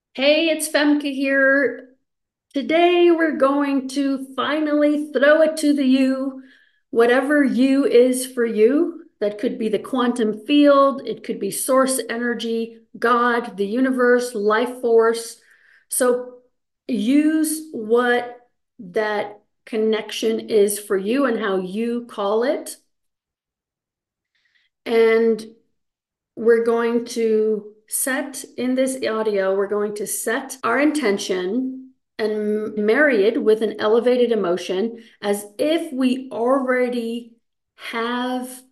Hey, it's Femke here. Today we're going to finally throw it to the you. Whatever you is for you. That could be the quantum field, it could be source energy, God, the universe, life force. So use what that connection is for you and how you call it. And we're going to set in this audio, we're going to set our intention and marry it with an elevated emotion as if we already have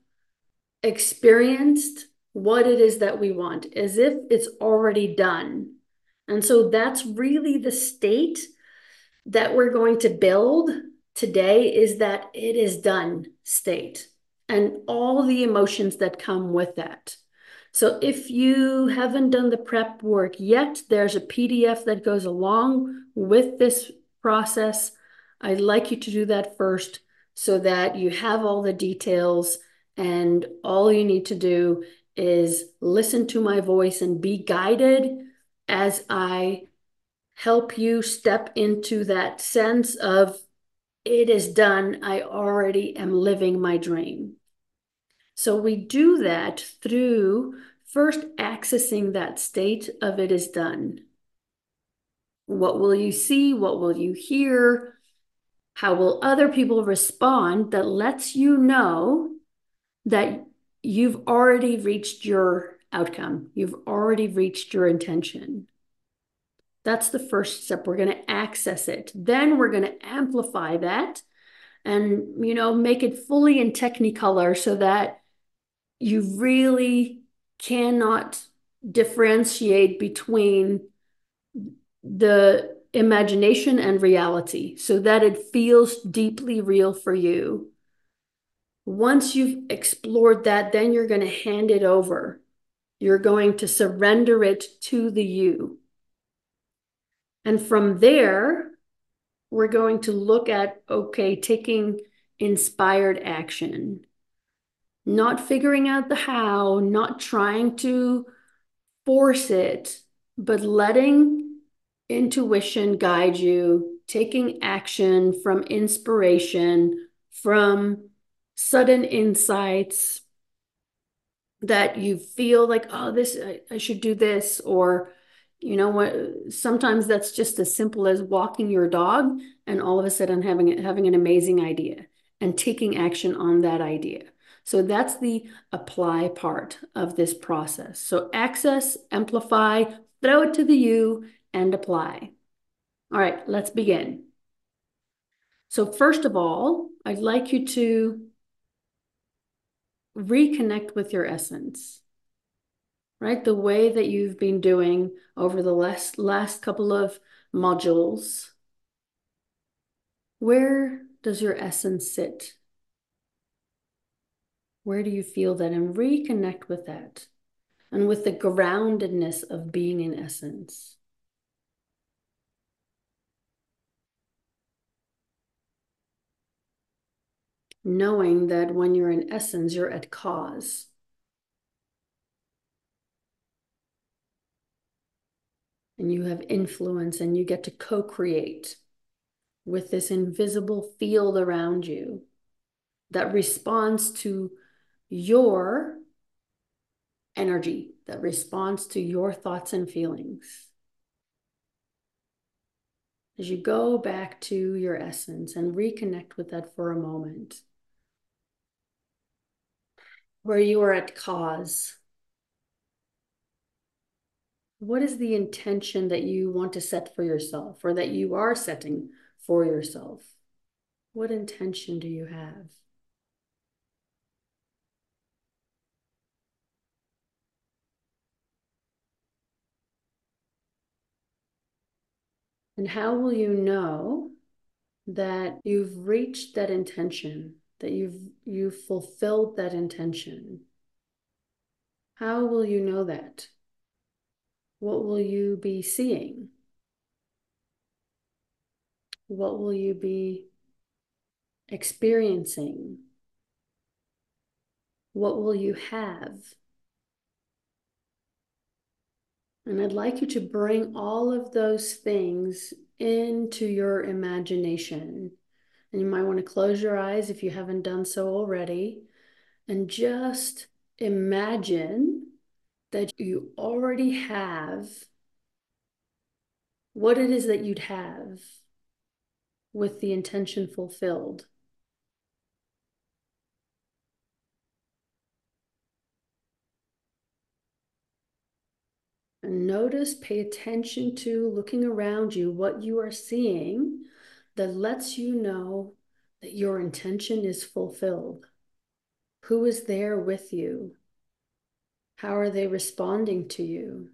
experienced what it is that we want, as if it's already done. And so that's really the state that we're going to build today, is that it is done state and all the emotions that come with that. So if you haven't done the prep work yet, there's a PDF that goes along with this process. I'd like you to do that first so that you have all the details, and all you need to do is listen to my voice and be guided as I help you step into that sense of it is done. I already am living my dream. So we do that through first accessing that state of it is done. What will you see? What will you hear? How will other people respond that lets you know that you've already reached your outcome? You've already reached your intention. That's the first step. We're going to access it. Then we're going to amplify that and, make it fully in Technicolor so that you really cannot differentiate between the imagination and reality, so that it feels deeply real for you. Once you've explored that, then you're going to hand it over. You're going to surrender it to the you. And from there, we're going to look at, okay, taking inspired action, not figuring out the how, not trying to force it, but letting intuition guide you, taking action from inspiration, from sudden insights that you feel like, oh, I should do this, or what, sometimes that's just as simple as walking your dog and all of a sudden having an amazing idea and taking action on that idea. So that's the apply part of this process. So access, amplify, throw it to the you, and apply. All right, let's begin. So first of all, I'd like you to reconnect with your essence, right? The way that you've been doing over the last couple of modules. Where does your essence sit? Where do you feel that? And reconnect with that and with the groundedness of being in essence. Knowing that when you're in essence, you're at cause. And you have influence and you get to co-create with this invisible field around you that responds to your energy, that responds to your thoughts and feelings. As you go back to your essence and reconnect with that for a moment, where you are at cause, what is the intention that you want to set for yourself, or that you are setting for yourself? What intention do you have? And how will you know that you've reached that intention, that you've fulfilled that intention? How will you know that? What will you be seeing? What will you be experiencing? What will you have? And I'd like you to bring all of those things into your imagination. And you might want to close your eyes if you haven't done so already, and just imagine that you already have what it is that you'd have with the intention fulfilled. And notice, pay attention to looking around you, what you are seeing that lets you know that your intention is fulfilled. Who is there with you? How are they responding to you?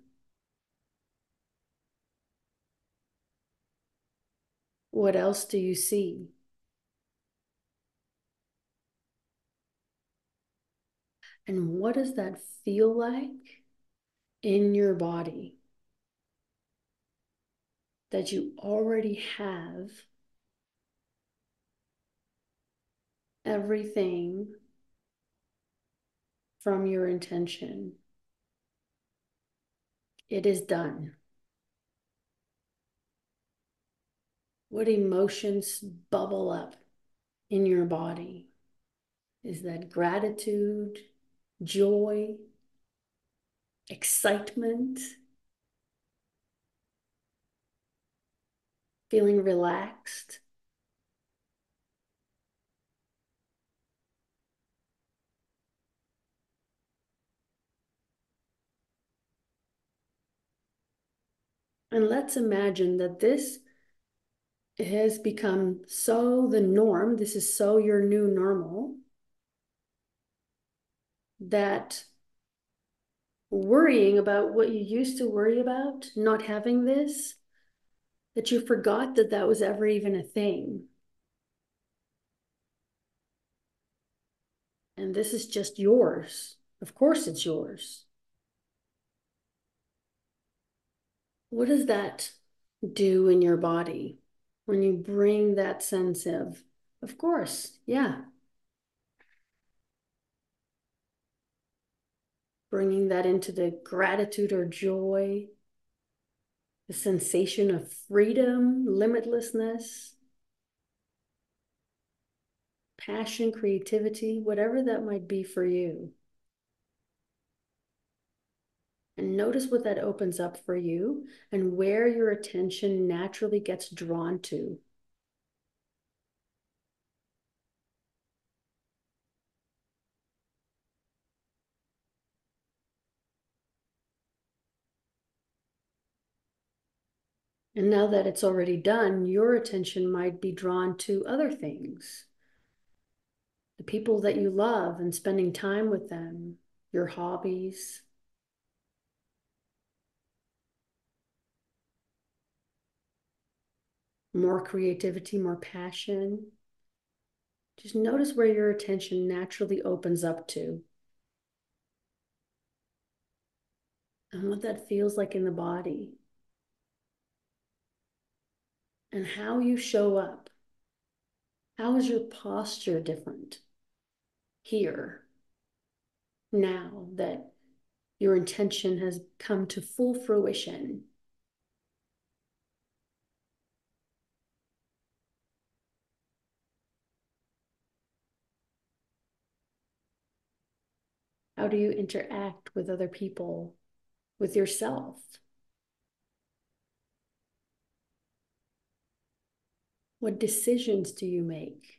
What else do you see? And what does that feel like in your body? That you already have everything from your intention. It is done. What emotions bubble up in your body? Is that gratitude, joy, excitement, feeling relaxed? And let's imagine that this has become so the norm, this is so your new normal, that worrying about what you used to worry about, not having this, that you forgot that that was ever even a thing. And this is just yours. Of course, it's yours. What does that do in your body when you bring that sense of course, yeah, bringing that into the gratitude or joy, the sensation of freedom, limitlessness, passion, creativity, whatever that might be for you. And notice what that opens up for you and where your attention naturally gets drawn to. And now that it's already done, your attention might be drawn to other things, the people that you love and spending time with them, your hobbies, more creativity, more passion. Just notice where your attention naturally opens up to and what that feels like in the body and how you show up. How is your posture different here now that your intention has come to full fruition? How do you interact with other people, with yourself? What decisions do you make?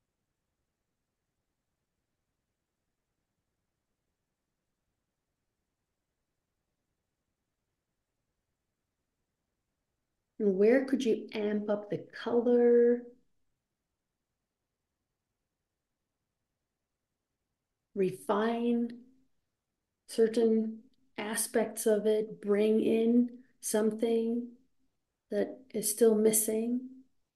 And where could you amp up the color, refine certain aspects of it, bring in something that is still missing?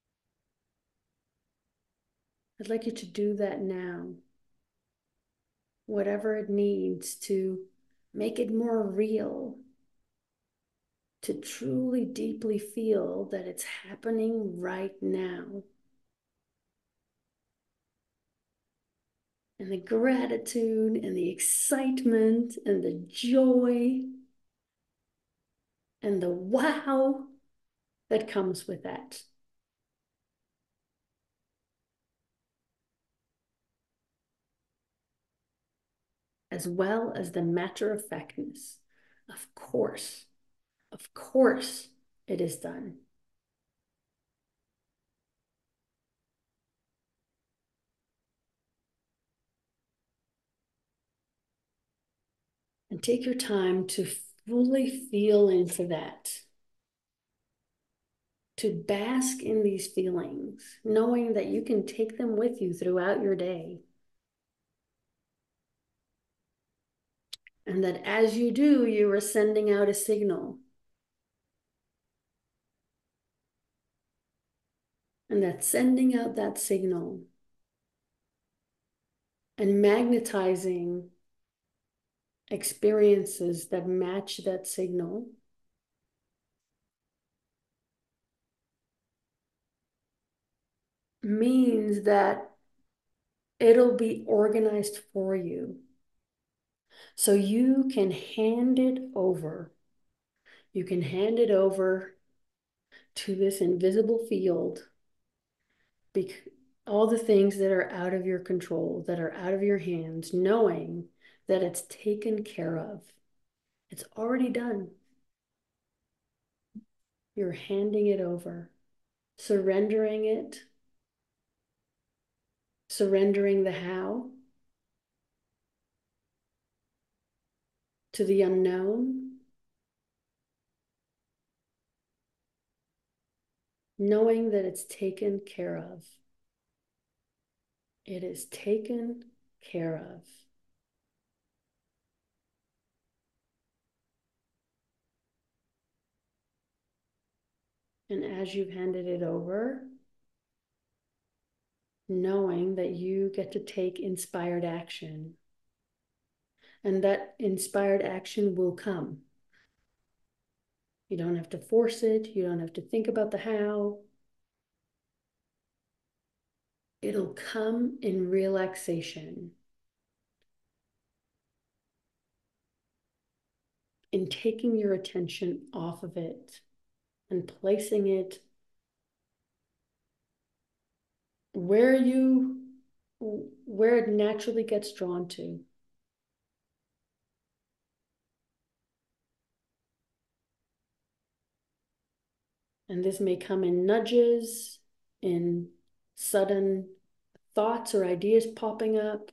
I'd like you to do that now. Whatever it needs to make it more real, to truly deeply feel that it's happening right now. And the gratitude and the excitement and the joy and the wow that comes with that. As well as the matter of factness. Of course, it is done. And take your time to fully feel into that, to bask in these feelings, knowing that you can take them with you throughout your day. And that as you do, you are sending out a signal. And that sending out that signal and magnetizing experiences that match that signal means that it'll be organized for you. So you can hand it over. You can hand it over to this invisible field. All the things that are out of your control, that are out of your hands, knowing that it's taken care of. It's already done. You're handing it over, surrendering it, surrendering the how to the unknown, knowing that it's taken care of. It is taken care of. And as you've handed it over, knowing that you get to take inspired action. And that inspired action will come. You don't have to force it. You don't have to think about the how. It'll come in relaxation, in taking your attention off of it and placing it where it naturally gets drawn to. And this may come in nudges, in sudden thoughts or ideas popping up,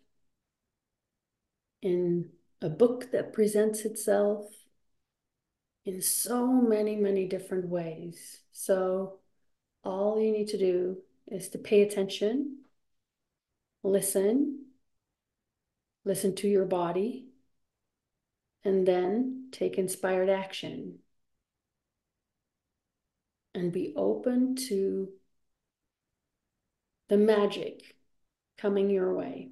in a book that presents itself, in so many, many different ways. So all you need to do is to pay attention, listen to your body, and then take inspired action. And be open to the magic coming your way.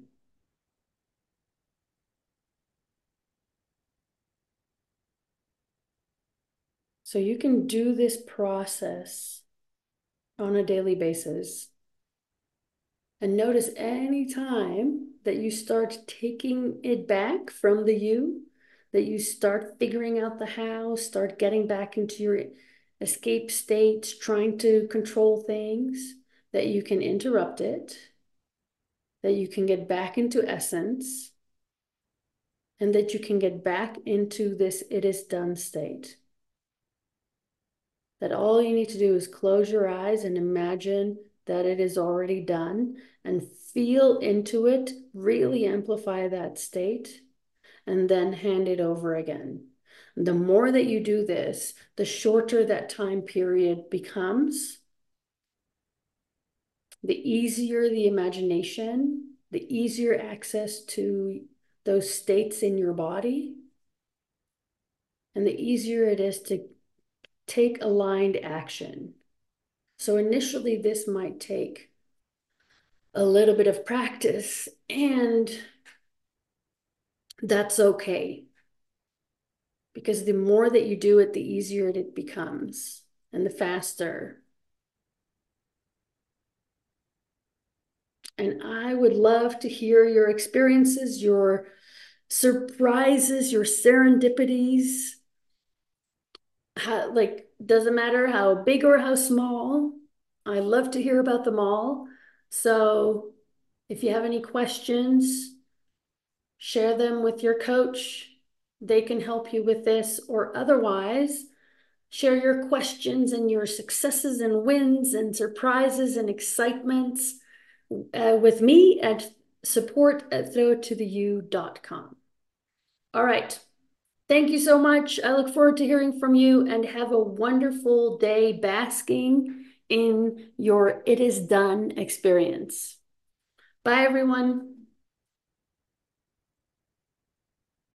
So you can do this process on a daily basis. And notice any time that you start taking it back from the you, that you start figuring out the how, start getting back into your escape state, trying to control things, that you can interrupt it, that you can get back into essence, and that you can get back into this it is done state. That all you need to do is close your eyes and imagine that it is already done and feel into it, really amplify that state, and then hand it over again. The more that you do this, the shorter that time period becomes, the easier the imagination, the easier access to those states in your body, and the easier it is to take aligned action. So initially, this might take a little bit of practice, and that's okay. Because the more that you do it, the easier it becomes, and the faster. And I would love to hear your experiences, your surprises, your serendipities, like, doesn't matter how big or how small. I love to hear about them all. So if you have any questions, share them with your coach. They can help you with this, or otherwise, share your questions and your successes and wins and surprises and excitements with me at support@throwittotheu.com. All right. Thank you so much. I look forward to hearing from you, and have a wonderful day basking in your It Is Done experience. Bye, everyone.